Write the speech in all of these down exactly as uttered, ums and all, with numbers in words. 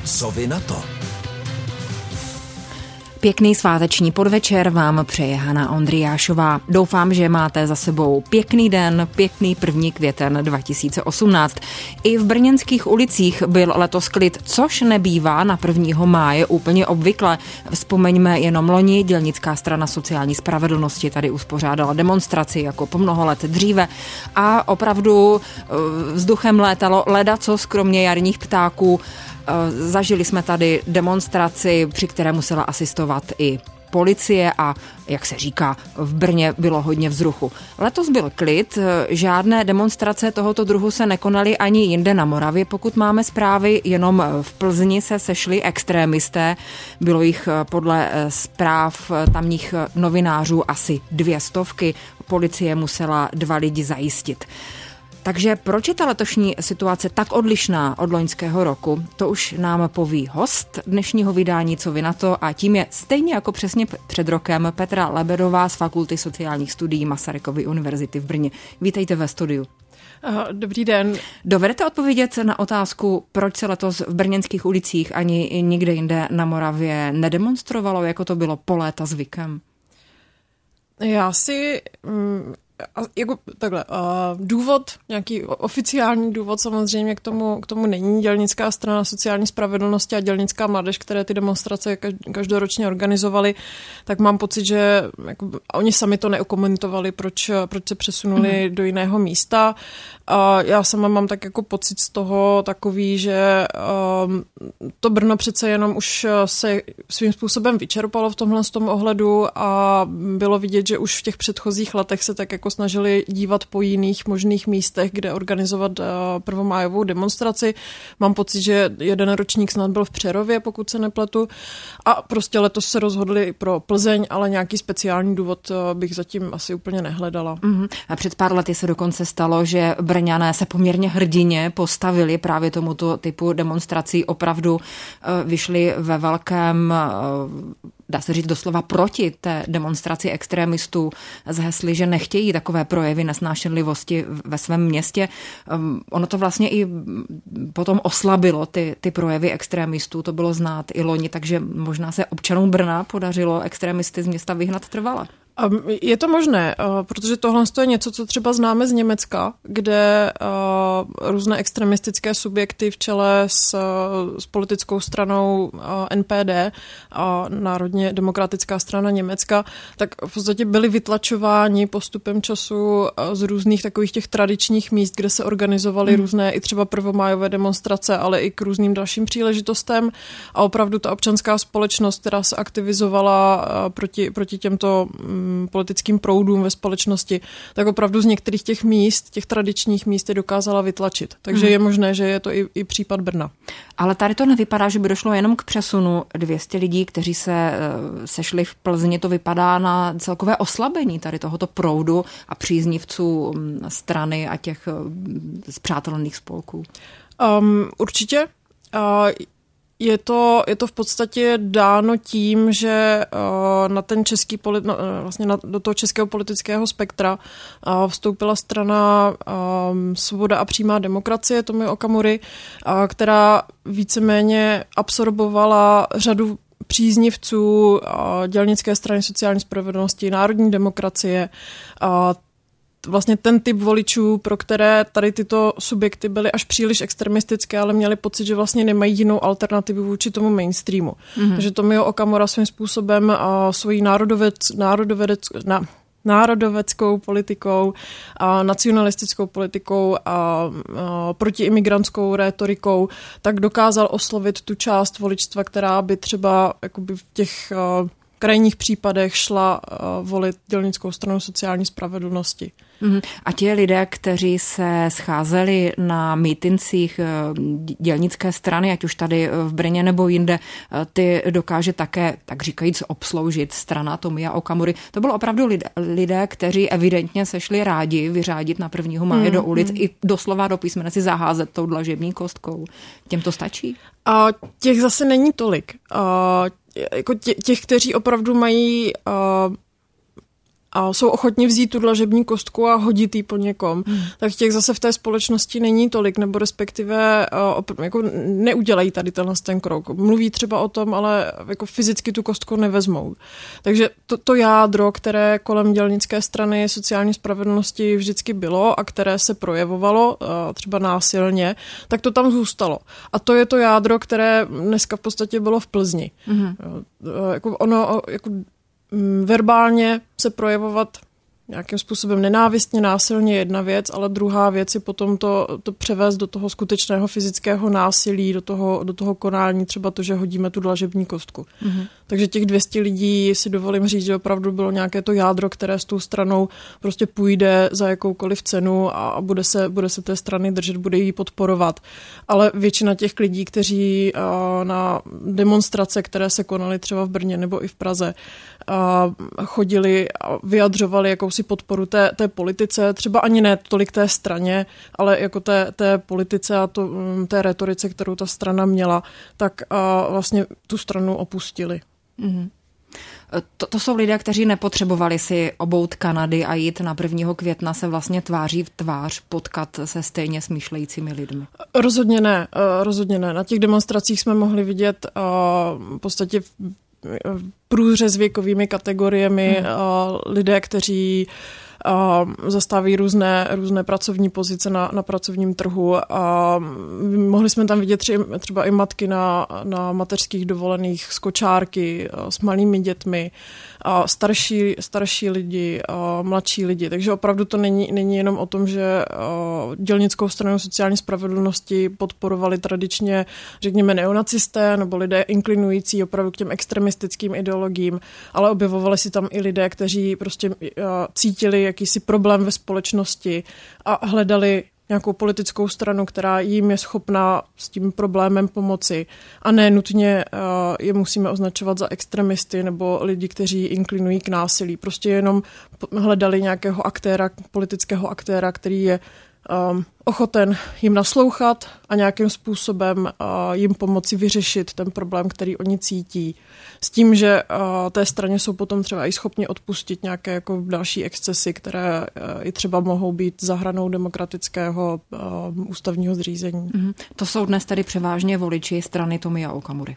Co vy na to? Pěkný sváteční podvečer vám přeje Hana Ondriášová. Doufám, že máte za sebou pěkný den, pěkný první květen dva tisíce osmnáct. I v brněnských ulicích byl letos klid, což nebývá na prvního máje úplně obvykle. Vzpomeňme jenom loni, dělnická strana sociální spravedlnosti tady uspořádala demonstraci jako po mnoho let dříve a opravdu vzduchem létalo ledacos kromě jarních ptáků. Zažili jsme tady demonstraci, při které musela asistovat i policie a, jak se říká, v Brně bylo hodně vzruchu. Letos byl klid, žádné demonstrace tohoto druhu se nekonaly ani jinde na Moravě, pokud máme zprávy, jenom v Plzni se sešli extrémisté, bylo jich podle zpráv tamních novinářů asi dvě stovky, policie musela dva lidi zajistit. Takže proč je ta letošní situace tak odlišná od loňského roku? To už nám poví host dnešního vydání Co vy na to a tím je stejně jako přesně před rokem Petra Lebedová z Fakulty sociálních studií Masarykovy univerzity v Brně. Vítejte ve studiu. Dobrý den. Dovedete odpovědět na otázku, proč se letos v brněnských ulicích ani nikde jinde na Moravě nedemonstrovalo, jako to bylo po léta zvykem? Já si... Mm... A jako takhle, uh, důvod, nějaký oficiální důvod samozřejmě k tomu, k tomu není. Dělnická strana sociální spravedlnosti a dělnická mládež, které ty demonstrace každoročně organizovaly, tak mám pocit, že jako, oni sami to neokomentovali, proč, proč se přesunuli mm-hmm. do jiného místa. A já sama mám tak jako pocit z toho takový, že um, to Brno přece jenom už se svým způsobem vyčerpalo v tomhle z tom ohledu a bylo vidět, že už v těch předchozích letech se tak jako snažili dívat po jiných možných místech, kde organizovat uh, prvomájovou demonstraci. Mám pocit, že jeden ročník snad byl v Přerově, pokud se nepletu. A prostě letos se rozhodli pro Plzeň, ale nějaký speciální důvod uh, bych zatím asi úplně nehledala. Mm-hmm. A před pár lety se dokonce stalo, že Brňané se poměrně hrdině postavili právě tomuto typu demonstrací. Opravdu uh, vyšli ve velkém... Uh, dá se říct doslova proti té demonstraci extrémistů s hesly, že nechtějí takové projevy nesnášenlivosti ve svém městě. Um, ono to vlastně i potom oslabilo ty, ty projevy extrémistů, to bylo znát i loni, takže možná se občanům Brna podařilo extrémisty z města vyhnat trvale. Je to možné, protože tohle je něco, co třeba známe z Německa, kde různé extremistické subjekty v čele s, s politickou stranou N P D, Národně demokratická strana Německa, tak v podstatě byli vytlačováni postupem času z různých takových těch tradičních míst, kde se organizovaly hmm. různé i třeba prvomájové demonstrace, ale i k různým dalším příležitostem a opravdu ta občanská společnost, která se aktivizovala proti, proti těmto politickým proudům ve společnosti, tak opravdu z některých těch míst, těch tradičních míst je dokázala vytlačit. Takže hmm. je možné, že je to i, i případ Brna. Ale tady to nevypadá, že by došlo jenom k přesunu dvě stě lidí, kteří se sešli v Plzni. To vypadá na celkové oslabení tady tohoto proudu a příznivců strany a těch spřátelených spolků. Um, určitě. Uh, Je to, je to v podstatě dáno tím, že uh, na ten český polit, no, vlastně na, do toho českého politického spektra uh, vstoupila strana um, Svoboda a přímá demokracie Tomia Okamury, uh, která víceméně absorbovala řadu příznivců uh, dělnické strany sociální spravedlnosti, národní demokracie, uh, vlastně ten typ voličů, pro které tady tyto subjekty byly až příliš extremistické, ale měli pocit, že vlastně nemají jinou alternativu vůči tomu mainstreamu. Mm-hmm. Takže Tomio Okamura svým způsobem a svojí národovec, národovec, na, národoveckou politikou a nacionalistickou politikou a, a protiimigrantskou rétorikou, tak dokázal oslovit tu část voličstva, která by třeba jakoby v těch a, krajních případech šla a, volit dělnickou stranu sociální spravedlnosti. A ti lidé, kteří se scházeli na mítincích dělnické strany, ať už tady v Brně nebo jinde, ty dokáže také, tak říkajíc, obsloužit strana Tomia Okamury. To bylo opravdu lidé, lidé kteří evidentně se šli rádi vyřádit na prvního máje hmm, do ulic hmm. i doslova do písmene si zaházet tou dlažební kostkou. Těm to stačí? A těch zase není tolik. A jako tě, těch, kteří opravdu mají... A a jsou ochotni vzít tu dlažební kostku a hodit ji po někom, hmm. tak těch zase v té společnosti není tolik, nebo respektive uh, jako neudělají tady tenhle ten krok. Mluví třeba o tom, ale jako fyzicky tu kostku nevezmou. Takže to, to jádro, které kolem dělnické strany sociální spravedlnosti vždycky bylo a které se projevovalo uh, třeba násilně, tak to tam zůstalo. A to je to jádro, které dneska v podstatě bylo v Plzni. Hmm. Uh, jako ono jako verbálně se projevovat nějakým způsobem nenávistně, násilně jedna věc, ale druhá věc je potom to, to převést do toho skutečného fyzického násilí, do toho, do toho konání, třeba to, že hodíme tu dlažební kostku. Mm-hmm. Takže těch dvě stě lidí, si dovolím říct, že opravdu bylo nějaké to jádro, které s tou stranou prostě půjde za jakoukoliv cenu a bude se, bude se té strany držet, bude ji podporovat. Ale většina těch lidí, kteří na demonstrace, které se konaly třeba v Brně nebo i v Praze, chodili a vyjadřovali jakousi podporu té, té politice, třeba ani ne tolik té straně, ale jako té, té politice a to, té retorice, kterou ta strana měla, tak vlastně tu stranu opustili. Mm-hmm. To, to jsou lidé, kteří nepotřebovali si obout Kanady a jít na prvního května se vlastně tváří v tvář potkat se stejně smýšlejícími lidmi. Rozhodně ne, rozhodně ne. Na těch demonstracích jsme mohli vidět v podstatě průřez věkovými kategoriemi, hmm. lidé, kteří zastávají různé, různé pracovní pozice na, na pracovním trhu a mohli jsme tam vidět tři, třeba i matky na, na mateřských dovolených s kočárky, s malými dětmi, a starší, starší lidi, a mladší lidi. Takže opravdu to není, není jenom o tom, že dělnickou stranu sociální spravedlnosti podporovali tradičně, řekněme, neonacisté nebo lidé inklinující opravdu k těm extremistickým ideologiím, ale objevovali si tam i lidé, kteří prostě cítili jakýsi problém ve společnosti a hledali nějakou politickou stranu, která jim je schopná s tím problémem pomoci. A ne nutně uh, je musíme označovat za extremisty nebo lidi, kteří inklinují k násilí. Prostě jenom hledali nějakého aktéra, politického aktéra, který je um, ochoten jim naslouchat a nějakým způsobem uh, jim pomoci vyřešit ten problém, který oni cítí. S tím, že uh, té straně jsou potom třeba i schopni odpustit nějaké jako další excesy, které uh, i třeba mohou být za hranou demokratického uh, ústavního zřízení. Mm-hmm. To jsou dnes tedy převážně voliči strany Tomia Okamury.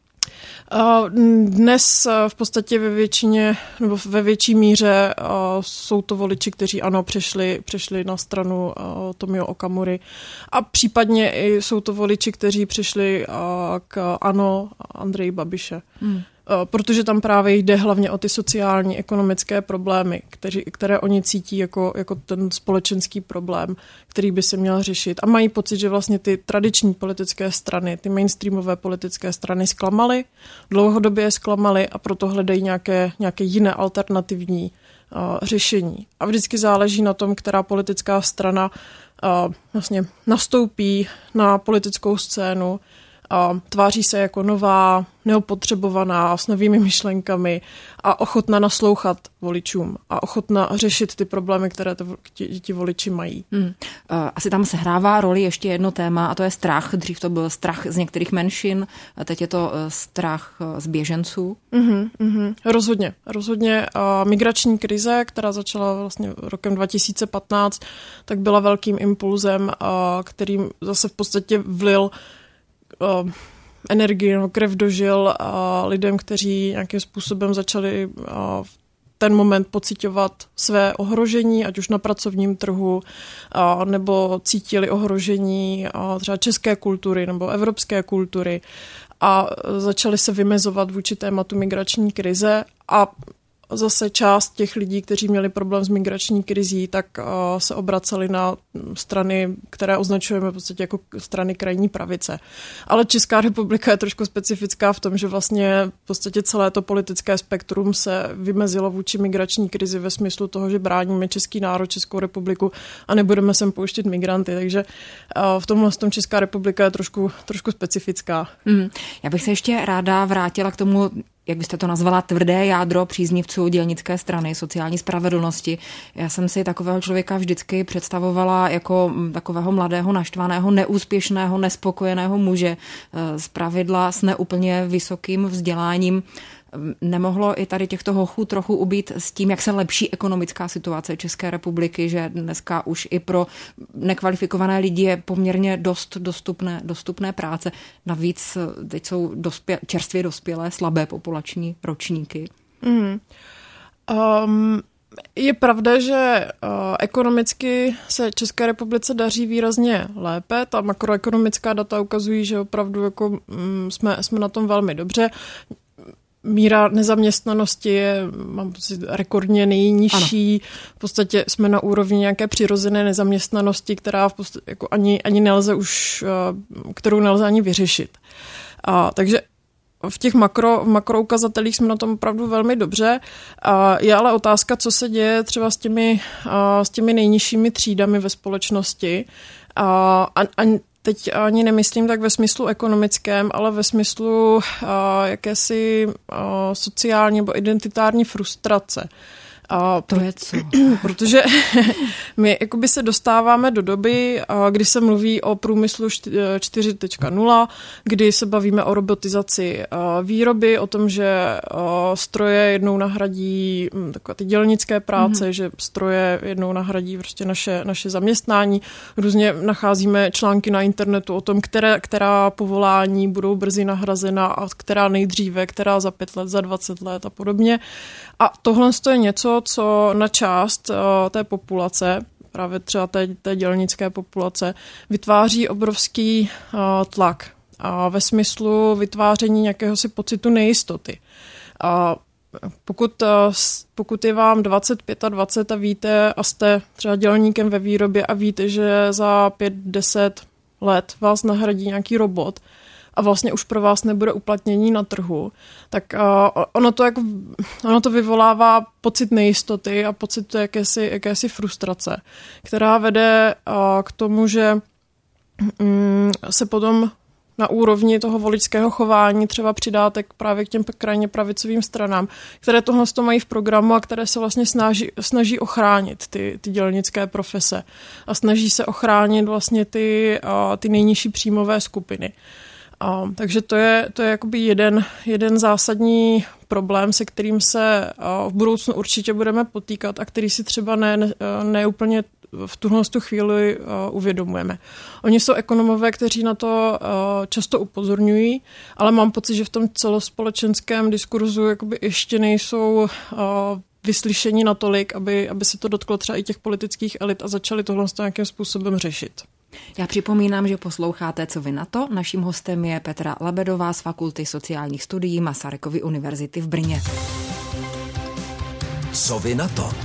Dnes v podstatě ve většině, nebo ve větší míře jsou to voliči, kteří ano, přešli, přešli na stranu Tomia Okamury a případně i jsou to voliči, kteří přišli k ano Andreji Babiše. Hmm. Protože tam právě jde hlavně o ty sociální, ekonomické problémy, kteří, které oni cítí jako, jako ten společenský problém, který by se měl řešit. A mají pocit, že vlastně ty tradiční politické strany, ty mainstreamové politické strany zklamaly, dlouhodobě je zklamaly a proto hledají nějaké, nějaké jiné alternativní uh, řešení. A vždycky záleží na tom, která politická strana uh, vlastně nastoupí na politickou scénu, a tváří se jako nová, neopotřebovaná, s novými myšlenkami a ochotna naslouchat voličům a ochotna řešit ty problémy, které to, ti, ti voliči mají. Hmm. Asi tam sehrává roli ještě jedno téma a to je strach. Dřív to byl strach z některých menšin, a teď je to strach z běženců. Mm-hmm, mm-hmm. Rozhodně. Rozhodně a migrační krize, která začala vlastně rokem dva tisíce patnáct, tak byla velkým impulzem, a kterým zase v podstatě vlil Uh, energii, no, krev do žil a lidem, kteří nějakým způsobem začali uh, v ten moment pociťovat své ohrožení, ať už na pracovním trhu, uh, nebo cítili ohrožení uh, třeba české kultury nebo evropské kultury a začali se vymezovat vůči tématu migrační krize a zase část těch lidí, kteří měli problém s migrační krizí, tak uh, se obraceli na strany, které označujeme v podstatě jako strany krajní pravice. Ale Česká republika je trošku specifická v tom, že vlastně v podstatě celé to politické spektrum se vymezilo vůči migrační krizi ve smyslu toho, že bráníme český národ, Českou republiku a nebudeme sem pouštět migranty. Takže uh, v tomhle tom Česká republika je trošku, trošku specifická. Mm. Já bych se ještě ráda vrátila k tomu, jak byste to nazvala, tvrdé jádro příznivců dělnické strany sociální spravedlnosti. Já jsem si takového člověka vždycky představovala jako takového mladého, naštvaného, neúspěšného, nespokojeného muže, zpravidla s neúplně vysokým vzděláním. Nemohlo i tady těchto hochů trochu ubít s tím, jak se lepší ekonomická situace České republiky, že dneska už i pro nekvalifikované lidi je poměrně dost dostupné, dostupné práce. Navíc teď jsou dospě, čerstvě dospělé, slabé populační ročníky. Mm. Um... Je pravda, že uh, ekonomicky se České republice daří výrazně lépe. Ta makroekonomická data ukazují, že opravdu jako, um, jsme, jsme na tom velmi dobře. Míra nezaměstnanosti je, mám pocit, rekordně nejnižší. Ano. V podstatě jsme na úrovni nějaké přirozené nezaměstnanosti, která v podstatě jako ani, ani nelze už, uh, kterou nelze ani vyřešit. Uh, takže v těch makro, makroukazatelích jsme na tom opravdu velmi dobře. Je ale otázka, co se děje třeba s těmi, s těmi nejnižšími třídami ve společnosti. A, a teď ani nemyslím tak ve smyslu ekonomickém, ale ve smyslu jakési sociální nebo identitární frustrace. A to je co? Protože my jakoby se dostáváme do doby, kdy se mluví o průmyslu čtyři tečka nula, kdy se bavíme o robotizaci výroby, o tom, že stroje jednou nahradí takové ty dělnické práce, mm-hmm. že stroje jednou nahradí prostě naše, naše zaměstnání. Různě nacházíme články na internetu o tom, které, která povolání budou brzy nahrazena a která nejdříve, která za pět let, za dvacet let a podobně. A tohle je něco, co na část uh, té populace, právě třeba té, té dělnické populace, vytváří obrovský uh, tlak a ve smyslu vytváření nějakého si pocitu nejistoty. A pokud, uh, pokud je vám dvacet, dvacet pět a víte a jste třeba dělníkem ve výrobě a víte, že za pět, deset let vás nahradí nějaký robot, a vlastně už pro vás nebude uplatnění na trhu, tak uh, ono, to jako, ono to vyvolává pocit nejistoty a pocit jakési, jakési frustrace, která vede uh, k tomu, že um, se potom na úrovni toho voličského chování třeba přidáte právě k těm krajně pravicovým stranám, které tohle mají v programu a které se vlastně snaží, snaží ochránit ty, ty dělnické profese a snaží se ochránit vlastně ty, uh, ty nejnižší příjmové skupiny. A, takže to je, to je jakoby jeden, jeden zásadní problém, se kterým se a, v budoucnu určitě budeme potýkat a který si třeba ne, ne, ne úplně v tuhle chvíli a, uvědomujeme. Oni jsou ekonomové, kteří na to a, často upozorňují, ale mám pocit, že v tom celospolečenském diskurzu jakoby ještě nejsou a, vyslyšení natolik, aby, aby se to dotklo třeba i těch politických elit a začali tohle nějakým způsobem řešit. Já připomínám, že posloucháte Co vy na to. Naším hostem je Petra Lebedová z Fakulty sociálních studií Masarykovy univerzity v Brně. Co vy na to?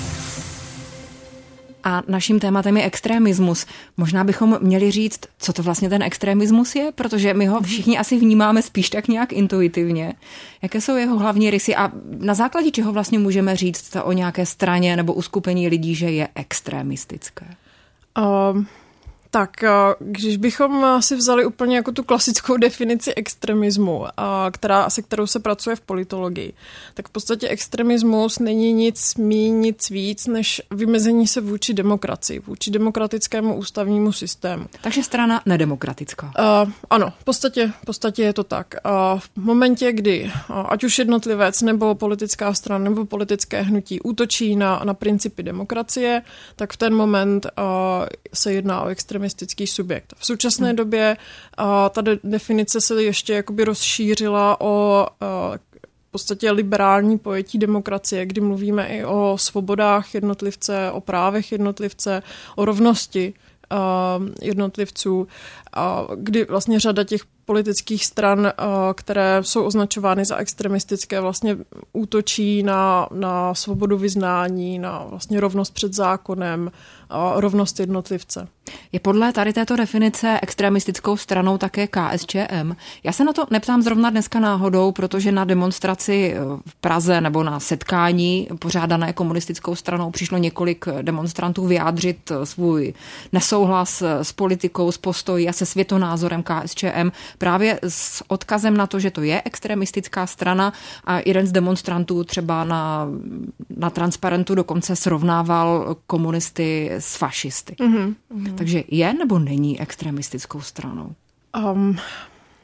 A naším tématem je extremismus. Možná bychom měli říct, co to vlastně ten extremismus je, protože my ho všichni asi vnímáme spíš tak nějak intuitivně. Jaké jsou jeho hlavní rysy a na základě čeho vlastně můžeme říct o nějaké straně nebo uskupení lidí, že je extremistické? Um... Tak, když bychom si vzali úplně jako tu klasickou definici extremismu, která, se kterou se pracuje v politologii, tak v podstatě extremismus není nic míň, nic víc, než vymezení se vůči demokracii, vůči demokratickému ústavnímu systému. Takže strana nedemokratická. Uh, ano, v podstatě, v podstatě je to tak. Uh, v momentě, kdy uh, ať už jednotlivec nebo politická strana nebo politické hnutí útočí na, na principy demokracie, tak v ten moment uh, se jedná o extremismus. Subjekt. V současné hmm. době a, ta de- definice se ještě jakoby rozšířila o a, v podstatě liberální pojetí demokracie, kdy mluvíme i o svobodách jednotlivce, o právech jednotlivce, o rovnosti a, jednotlivců, a, kdy vlastně řada těch politických stran, a, které jsou označovány za extremistické, vlastně útočí na, na svobodu vyznání, na vlastně rovnost před zákonem, a rovnost jednotlivce. Je podle tady této definice extremistickou stranou také K S Č M. Já se na to neptám zrovna dneska náhodou, protože na demonstraci v Praze nebo na setkání pořádané komunistickou stranou přišlo několik demonstrantů vyjádřit svůj nesouhlas s politikou, s postojí a se světonázorem K S Č M právě s odkazem na to, že to je extremistická strana a jeden z demonstrantů třeba na, na transparentu dokonce srovnával komunisty s fašisty. Mm-hmm. Takže je nebo není extremistickou stranou? Um,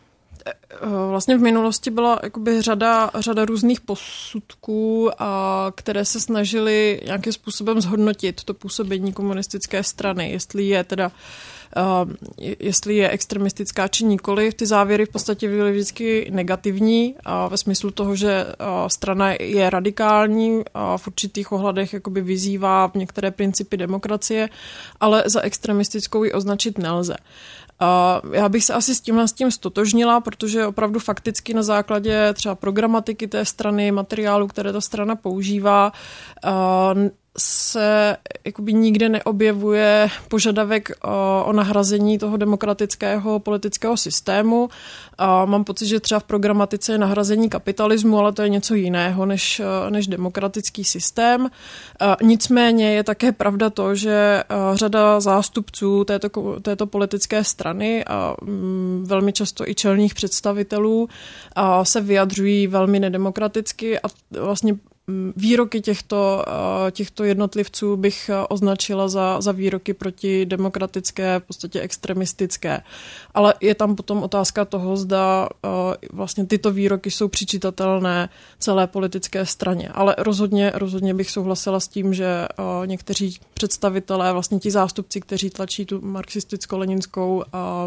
vlastně v minulosti byla jakoby řada, řada různých posudků, a které se snažily nějakým způsobem zhodnotit to působení komunistické strany, jestli je teda Uh, jestli je extremistická či nikoli. Ty závěry v podstatě byly vždycky negativní a ve smyslu toho, že uh, strana je radikální a v určitých ohledech jakoby vyzývá v některé principy demokracie, ale za extremistickou ji označit nelze. Uh, já bych se asi s tímhle s tím stotožnila, protože opravdu fakticky na základě třeba programatiky té strany, materiálu, které ta strana používá, uh, se jakoby nikde neobjevuje požadavek o, o nahrazení toho demokratického politického systému. A mám pocit, že třeba v programatice je nahrazení kapitalismu, ale to je něco jiného než, než demokratický systém. A nicméně je také pravda to, že řada zástupců této, této politické strany a velmi často i čelných představitelů a se vyjadřují velmi nedemokraticky a vlastně výroky těchto, těchto jednotlivců bych označila za, za výroky protidemokratické, v podstatě extremistické. Ale je tam potom otázka toho, zda vlastně tyto výroky jsou přičitatelné celé politické straně. Ale rozhodně, rozhodně bych souhlasila s tím, že někteří představitelé, vlastně ti zástupci, kteří tlačí tu marxisticko-leninskou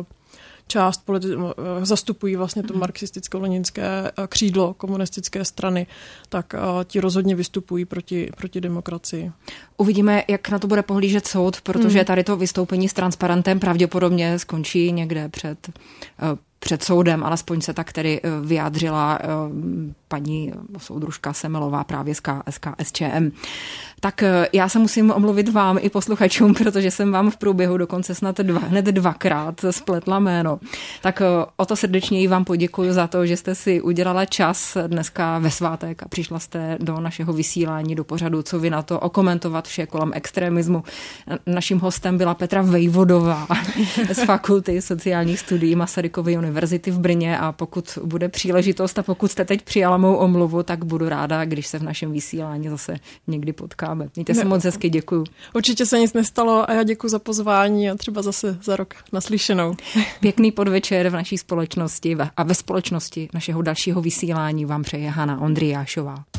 část politi- zastupují vlastně to marxisticko-leninské křídlo komunistické strany, tak ti rozhodně vystupují proti, proti demokracii. Uvidíme, jak na to bude pohlížet soud, protože hmm. tady to vystoupení s transparentem pravděpodobně skončí někde před, před soudem, alespoň se tak tedy vyjádřila paní soudružka Semelová právě z K S Č M. Tak já se musím omluvit vám i posluchačům, protože jsem vám v průběhu dokonce snad dva, hned dvakrát spletla jméno. Tak o to srdečněji vám poděkuji za to, že jste si udělala čas dneska ve svátek a přišla jste do našeho vysílání, do pořadu Co vy na to, okomentovat vše kolem extremismu. Naším hostem byla Petra Vejvodová z Fakulty sociálních studií Masarykovy univerzity v Brně a pokud bude příležitost a pokud jste teď přijala mou omluvu, tak budu ráda, když se v našem vysílání zase někdy potkáme. Mějte se moc hezky, děkuju. Určitě se nic nestalo a já děkuji za pozvání a třeba zase za rok naslyšenou. Pěkný podvečer v naší společnosti a ve společnosti našeho dalšího vysílání vám přeje Hana Ondriášová.